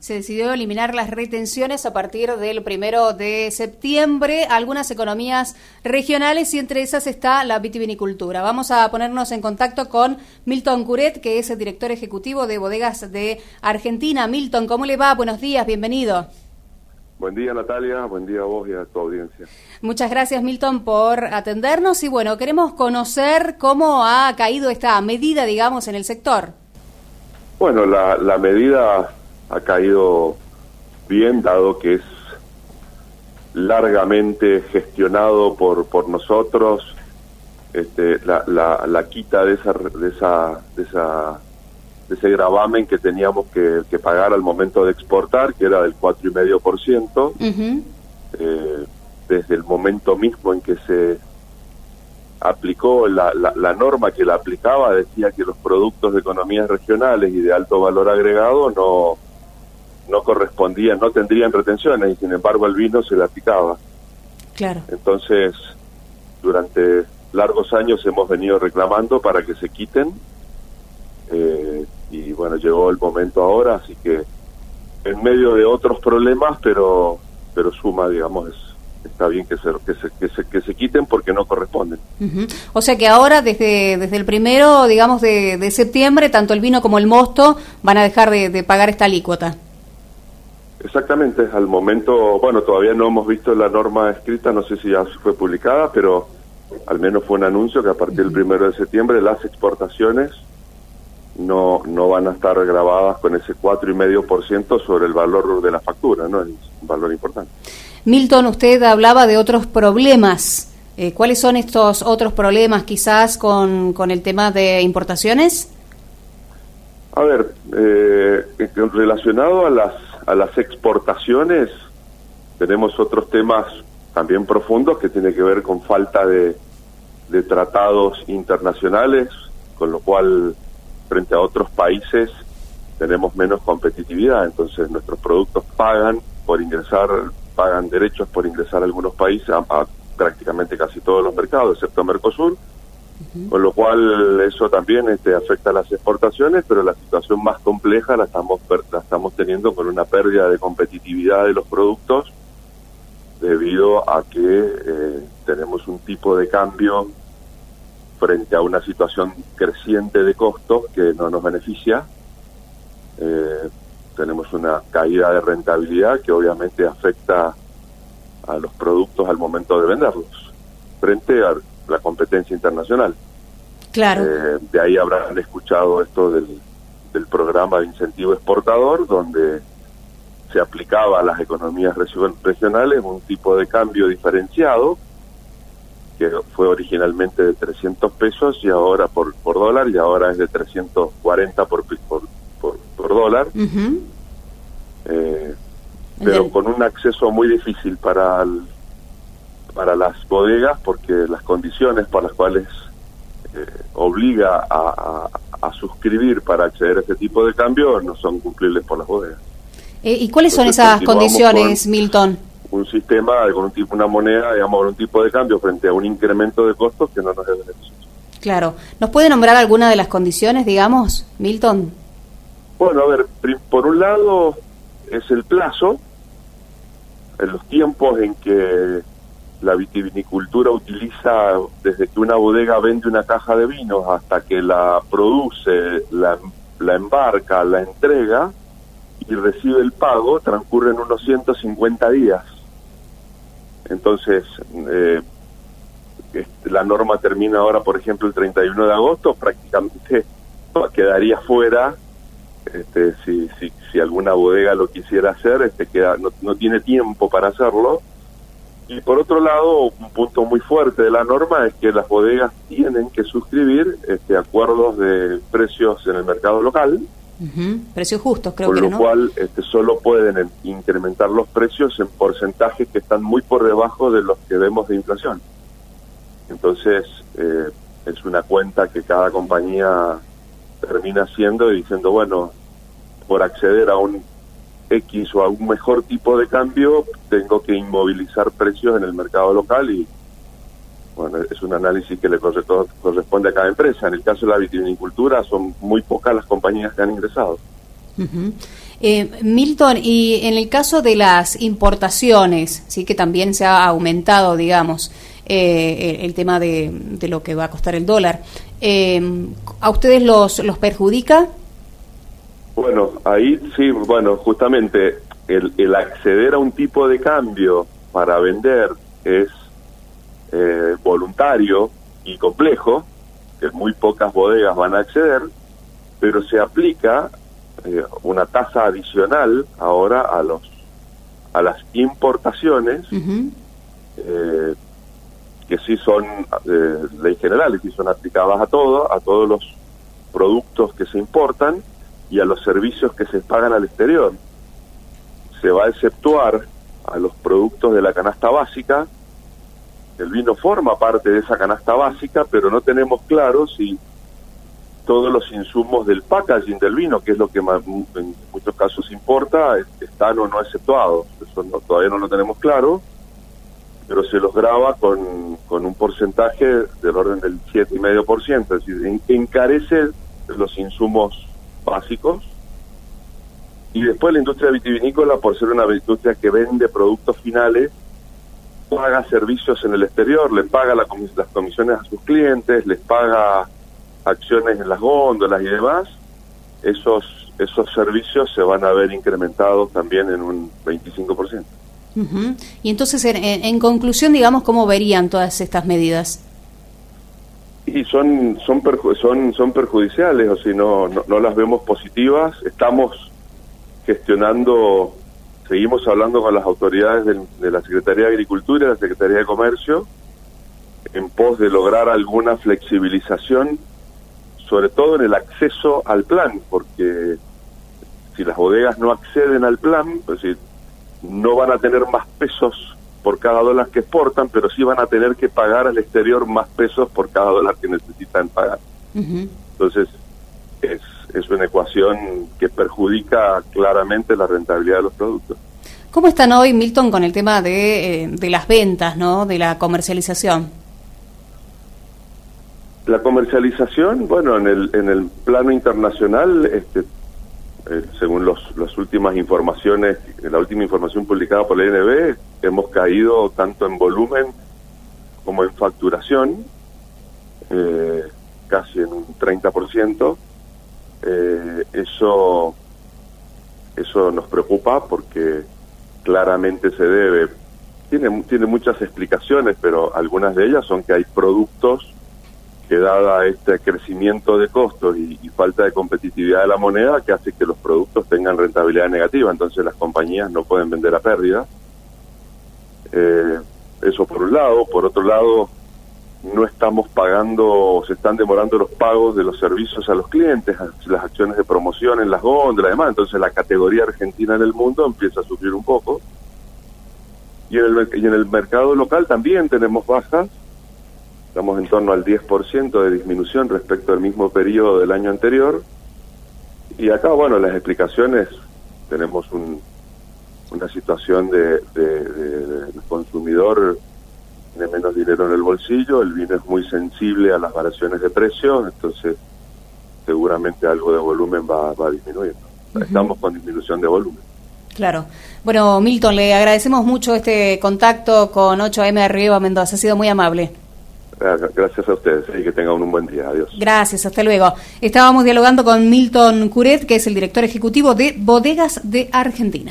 se decidió eliminar las retenciones a partir del 1 de septiembre, algunas economías regionales y entre esas está la vitivinicultura. Vamos a ponernos en contacto con Milton Curet, que es el director ejecutivo de Bodegas de Argentina. Milton, ¿cómo le va? Buenos días, bienvenido. Buen día, Natalia, buen día a vos y a tu audiencia. Muchas gracias, Milton, por atendernos y bueno, queremos conocer cómo ha caído esta medida, digamos, en el sector. Bueno, la medida ha caído bien, dado que es largamente gestionado por nosotros, la quita de ese gravamen que teníamos que pagar al momento de exportar, que era del 4,5%, desde el momento mismo en que se aplicó la norma que la aplicaba, decía que los productos de economías regionales y de alto valor agregado no correspondían, no tendrían retenciones, y sin embargo al vino se le aplicaba. Claro. Entonces, durante largos años hemos venido reclamando para que se quiten, y bueno, llegó el momento ahora, así que en medio de otros problemas, pero suma, digamos, está bien que se quiten porque no corresponden. O sea que ahora, desde el 1, digamos, de septiembre, tanto el vino como el mosto van a dejar de pagar esta alícuota. Exactamente, al momento, bueno, todavía no hemos visto la norma escrita, no sé si ya fue publicada, pero al menos fue un anuncio que a partir del 1 de septiembre las exportaciones no van a estar grabadas con ese 4,5% sobre el valor de la factura, ¿no? Es un valor importante. Milton, usted hablaba de otros problemas. ¿Cuáles son estos otros problemas quizás con el tema de importaciones? A ver, relacionado a las exportaciones, tenemos otros temas también profundos que tienen que ver con falta de tratados internacionales, con lo cual frente a otros países tenemos menos competitividad, entonces nuestros productos pagan derechos por ingresar a algunos países, a prácticamente casi todos los mercados, excepto Mercosur, con lo cual eso también afecta a las exportaciones, pero la situación más compleja la estamos teniendo con una pérdida de competitividad de los productos debido a que tenemos un tipo de cambio frente a una situación creciente de costos que no nos beneficia. Tenemos una caída de rentabilidad que obviamente afecta a los productos al momento de venderlos, frente a la competencia internacional. Claro. De ahí habrán escuchado esto del programa de incentivo exportador, donde se aplicaba a las economías regionales un tipo de cambio diferenciado, que fue originalmente de 300 pesos y ahora por dólar, y ahora es de 340 por dólar, pero con un acceso muy difícil para las bodegas, porque las condiciones por las cuales obliga a suscribir para acceder a este tipo de cambio no son cumplibles por las bodegas. ¿Y cuáles son esas condiciones, Milton? Un sistema con una moneda, digamos, con un tipo de cambio frente a un incremento de costos que no nos es beneficioso. Claro. ¿Nos puede nombrar alguna de las condiciones, digamos, Milton? Bueno, a ver, por un lado es el plazo, en los tiempos en que la vitivinicultura utiliza desde que una bodega vende una caja de vinos hasta que la produce, la embarca, la entrega y recibe el pago, transcurren unos 150 días. Entonces, la norma termina ahora, por ejemplo, el 31 de agosto, prácticamente quedaría fuera, si alguna bodega lo quisiera hacer, no tiene tiempo para hacerlo. Y por otro lado, un punto muy fuerte de la norma es que las bodegas tienen que suscribir acuerdos de precios en el mercado local. Precios justos, creo que, ¿no? Con lo cual solo pueden incrementar los precios en porcentajes que están muy por debajo de los que vemos de inflación. Entonces, es una cuenta que cada compañía termina haciendo y diciendo, bueno, por acceder a un X o a un mejor tipo de cambio, tengo que inmovilizar precios en el mercado local y, bueno, es un análisis que le corresponde a cada empresa. En el caso de la vitivinicultura son muy pocas las compañías que han ingresado. Milton, y en el caso de las importaciones, sí que también se ha aumentado, digamos, el tema de lo que va a costar el dólar, ¿a ustedes los perjudica? Bueno, ahí sí, bueno, justamente el acceder a un tipo de cambio para vender es voluntario y complejo, que muy pocas bodegas van a acceder, pero se aplica una tasa adicional ahora a las importaciones, que sí son ley generales, sí son aplicadas a todos los productos que se importan y a los servicios que se pagan al exterior. Se va a exceptuar a los productos de la canasta básica. El vino forma parte de esa canasta básica, pero no tenemos claro si todos los insumos del packaging del vino, que es lo que en muchos casos importa, están o no exceptuados. Eso todavía no lo tenemos claro, pero se los grava con un porcentaje del orden del 7,5%, es decir, encarece los insumos básicos. Y después la industria vitivinícola, por ser una industria que vende productos finales, paga servicios en el exterior, le paga las comisiones a sus clientes, les paga acciones en las góndolas y demás. Esos servicios se van a ver incrementados también en un 25%. Y entonces, en conclusión, digamos, ¿cómo verían todas estas medidas? Y son perjudiciales, o si no las vemos positivas. Estamos gestionando, seguimos hablando con las autoridades de la Secretaría de Agricultura y la Secretaría de Comercio en pos de lograr alguna flexibilización, sobre todo en el acceso al plan, porque si las bodegas no acceden al plan, pues no van a tener más pesos por cada dólar que exportan, pero sí van a tener que pagar al exterior más pesos por cada dólar que necesitan pagar. Entonces, es una ecuación que perjudica claramente la rentabilidad de los productos. ¿Cómo están hoy, Milton, con el tema de las ventas, ¿no?, de la comercialización? La comercialización, bueno, en el plano internacional, según las últimas informaciones, la última información publicada por la INB, hemos caído tanto en volumen como en facturación, casi en un 30%. Eso nos preocupa porque claramente se debe, tiene muchas explicaciones, pero algunas de ellas son que hay productos que, dada este crecimiento de costos y falta de competitividad de la moneda, que hace que los productos tengan rentabilidad negativa, entonces las compañías no pueden vender a pérdida. Eso por un lado. Por otro lado, no estamos pagando, se están demorando los pagos de los servicios a los clientes, las acciones de promoción en las góndolas y demás, entonces la categoría argentina en el mundo empieza a sufrir un poco. Y en el mercado local también tenemos bajas. Estamos en torno al 10% de disminución respecto al mismo periodo del año anterior. Y acá, bueno, las explicaciones, tenemos una situación de consumidor de menos dinero en el bolsillo, el vino es muy sensible a las variaciones de precio, entonces seguramente algo de volumen va a disminuir. Estamos con disminución de volumen. Claro. Bueno, Milton, le agradecemos mucho este contacto con 8am Arriba Mendoza, ha sido muy amable. Gracias a ustedes y que tengan un buen día. Adiós. Gracias, hasta luego. Estábamos dialogando con Milton Curet, que es el director ejecutivo de Bodegas de Argentina.